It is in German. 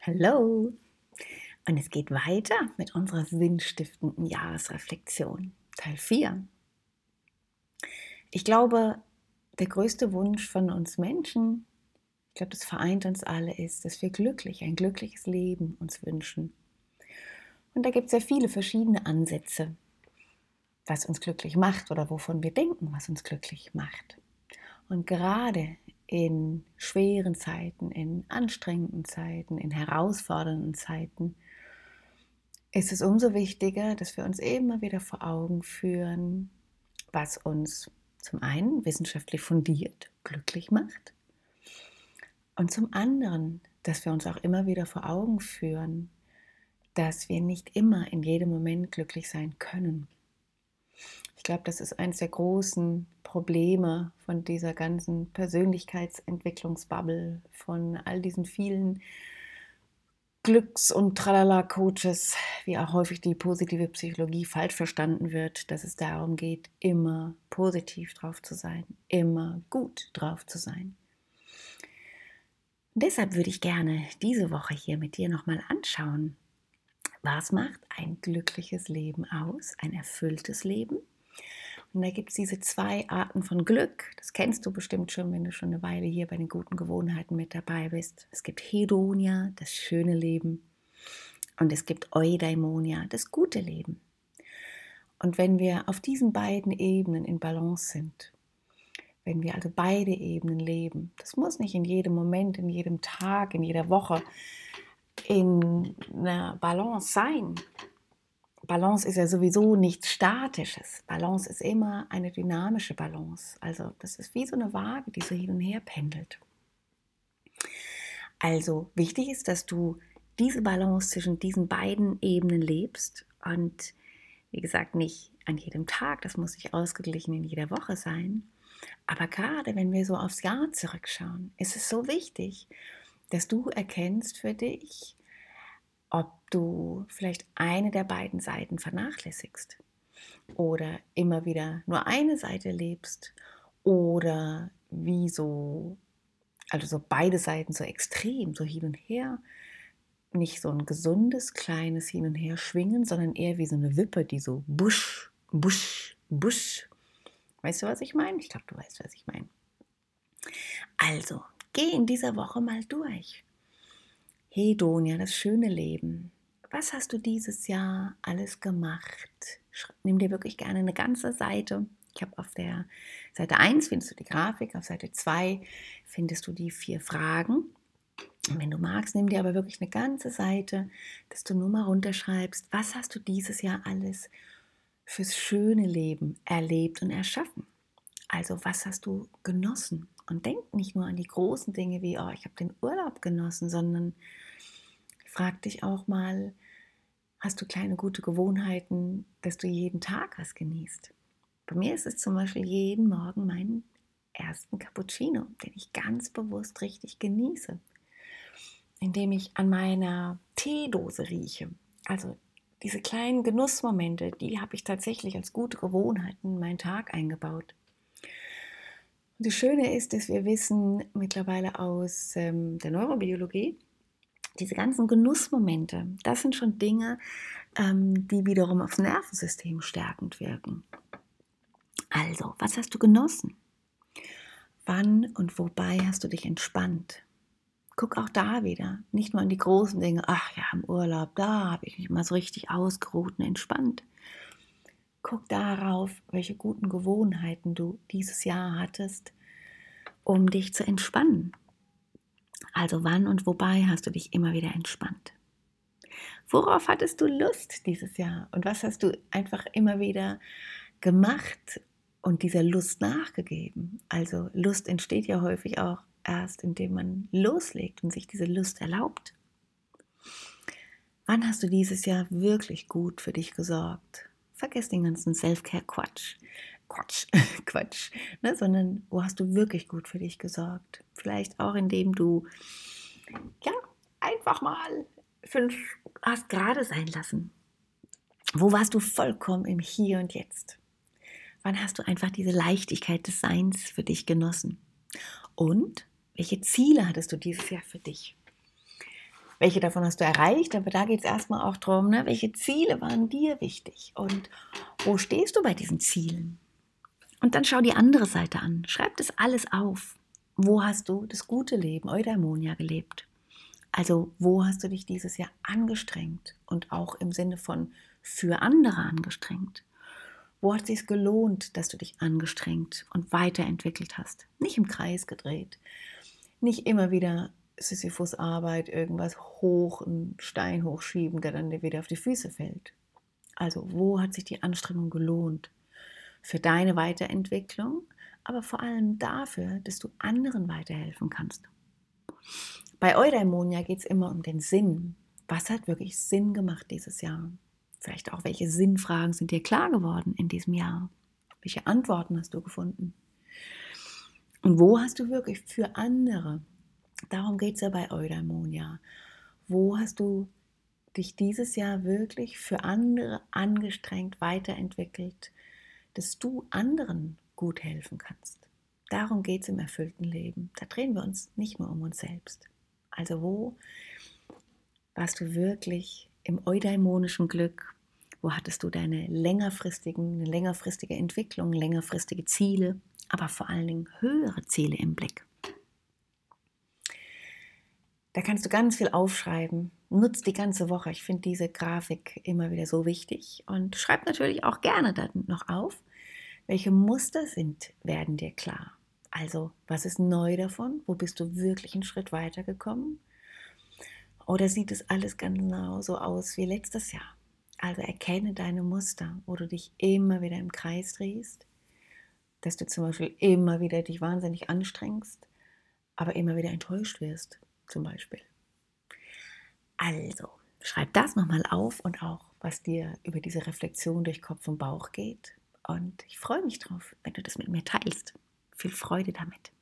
Hallo! Und es geht weiter mit unserer sinnstiftenden Jahresreflexion, Teil 4. Ich glaube, der größte Wunsch von uns Menschen, ich glaube, das vereint uns alle, ist, dass wir ein glückliches Leben uns wünschen. Und da gibt es ja viele verschiedene Ansätze, was uns glücklich macht oder wovon wir denken, was uns glücklich macht. Und gerade in schweren Zeiten, in anstrengenden Zeiten, in herausfordernden Zeiten, ist es umso wichtiger, dass wir uns immer wieder vor Augen führen, was uns zum einen wissenschaftlich fundiert glücklich macht und zum anderen, dass wir uns auch immer wieder vor Augen führen, dass wir nicht immer in jedem Moment glücklich sein können. Ich glaube, das ist eines der großen Probleme von dieser ganzen Persönlichkeitsentwicklungsbubble, von all diesen vielen Glücks- und Tralala-Coaches, wie auch häufig die positive Psychologie falsch verstanden wird, dass es darum geht, immer positiv drauf zu sein, immer gut drauf zu sein. Und deshalb würde ich gerne diese Woche hier mit dir nochmal anschauen, was macht ein glückliches Leben aus, ein erfülltes Leben? Und da gibt es diese zwei Arten von Glück. Das kennst du bestimmt schon, wenn du schon eine Weile hier bei den guten Gewohnheiten mit dabei bist. Es gibt Hedonia, das schöne Leben. Und es gibt Eudaimonia, das gute Leben. Und wenn wir auf diesen beiden Ebenen in Balance sind, wenn wir also beide Ebenen leben, das muss nicht in jedem Moment, in jedem Tag, in jeder Woche in einer Balance sein. Balance ist ja sowieso nichts Statisches. Balance ist immer eine dynamische Balance. Also das ist wie so eine Waage, die so hin und her pendelt. Also wichtig ist, dass du diese Balance zwischen diesen beiden Ebenen lebst und wie gesagt nicht an jedem Tag, das muss nicht ausgeglichen in jeder Woche sein. Aber gerade wenn wir so aufs Jahr zurückschauen, ist es so wichtig, dass du erkennst für dich, ob du vielleicht eine der beiden Seiten vernachlässigst oder immer wieder nur eine Seite lebst oder wie so, also so beide Seiten so extrem, so hin und her, nicht so ein gesundes, kleines Hin und Her schwingen, sondern eher wie so eine Wippe, die so busch, busch, busch. Weißt du, was ich meine? Ich glaube, du weißt, was ich meine. Also, geh in dieser Woche mal durch. Hedonia, das schöne Leben. Was hast du dieses Jahr alles gemacht? Nimm dir wirklich gerne eine ganze Seite. Ich habe auf der Seite 1 findest du die Grafik, auf Seite 2 findest du die 4 Fragen. Und wenn du magst, nimm dir aber wirklich eine ganze Seite, dass du nur mal runterschreibst, was hast du dieses Jahr alles fürs schöne Leben erlebt und erschaffen? Also was hast du genossen? Und denk nicht nur an die großen Dinge wie, oh, ich habe den Urlaub genossen, sondern frag dich auch mal, hast du kleine gute Gewohnheiten, dass du jeden Tag was genießt? Bei mir ist es zum Beispiel jeden Morgen meinen ersten Cappuccino, den ich ganz bewusst richtig genieße, indem ich an meiner Teedose rieche. Also diese kleinen Genussmomente, die habe ich tatsächlich als gute Gewohnheiten in meinen Tag eingebaut. Und das Schöne ist, dass wir wissen mittlerweile aus der Neurobiologie, diese ganzen Genussmomente, das sind schon Dinge, die wiederum aufs Nervensystem stärkend wirken. Also, was hast du genossen? Wann und wobei hast du dich entspannt? Guck auch da wieder, nicht nur an die großen Dinge, ach ja, im Urlaub, da habe ich mich mal so richtig ausgeruht und entspannt. Guck darauf, welche guten Gewohnheiten du dieses Jahr hattest, um dich zu entspannen. Also wann und wobei hast du dich immer wieder entspannt? Worauf hattest du Lust dieses Jahr und was hast du einfach immer wieder gemacht und dieser Lust nachgegeben? Also Lust entsteht ja häufig auch erst, indem man loslegt und sich diese Lust erlaubt. Wann hast du dieses Jahr wirklich gut für dich gesorgt? Vergiss den ganzen Self-Care-Quatsch. Quatsch, ne? Sondern wo hast du wirklich gut für dich gesorgt? Vielleicht auch, indem du ja, einfach mal 5 hast gerade sein lassen. Wo warst du vollkommen im Hier und Jetzt? Wann hast du einfach diese Leichtigkeit des Seins für dich genossen? Und welche Ziele hattest du dieses Jahr für dich? welche davon hast du erreicht, aber da geht es erstmal auch darum, ne, welche Ziele waren dir wichtig und wo stehst du bei diesen Zielen? Und dann schau die andere Seite an, schreib das alles auf. Wo hast du das gute Leben, Eudaimonia, gelebt? Also wo hast du dich dieses Jahr angestrengt und auch im Sinne von für andere angestrengt? Wo hat es sich gelohnt, dass du dich angestrengt und weiterentwickelt hast? Nicht im Kreis gedreht, nicht immer wieder Sisyphus-Arbeit, irgendwas hoch, einen Stein hochschieben, der dann dir wieder auf die Füße fällt. Also wo hat sich die Anstrengung gelohnt? Für deine Weiterentwicklung, aber vor allem dafür, dass du anderen weiterhelfen kannst. Bei Eudaimonia geht es immer um den Sinn. Was hat wirklich Sinn gemacht dieses Jahr? Vielleicht auch, welche Sinnfragen sind dir klar geworden in diesem Jahr? Welche Antworten hast du gefunden? Und wo hast du wirklich für andere? Darum geht es ja bei Eudaimonia. Wo hast du dich dieses Jahr wirklich für andere angestrengt, weiterentwickelt, dass du anderen gut helfen kannst? Darum geht es im erfüllten Leben. Da drehen wir uns nicht nur um uns selbst. Also wo warst du wirklich im eudaimonischen Glück? Wo hattest du eine längerfristige Entwicklung, längerfristige Ziele, aber vor allen Dingen höhere Ziele im Blick? Da kannst du ganz viel aufschreiben. Nutz die ganze Woche. Ich finde diese Grafik immer wieder so wichtig. Und schreib natürlich auch gerne dann noch auf, welche Muster werden dir klar. Also, was ist neu davon? Wo bist du wirklich einen Schritt weitergekommen? Oder sieht es alles genau so aus wie letztes Jahr? Also erkenne deine Muster, wo du dich immer wieder im Kreis drehst, dass du zum Beispiel immer wieder dich wahnsinnig anstrengst, aber immer wieder enttäuscht wirst, zum Beispiel. Also, schreib das nochmal auf und auch, was dir über diese Reflexion durch Kopf und Bauch geht. Und ich freue mich drauf, wenn du das mit mir teilst. Viel Freude damit.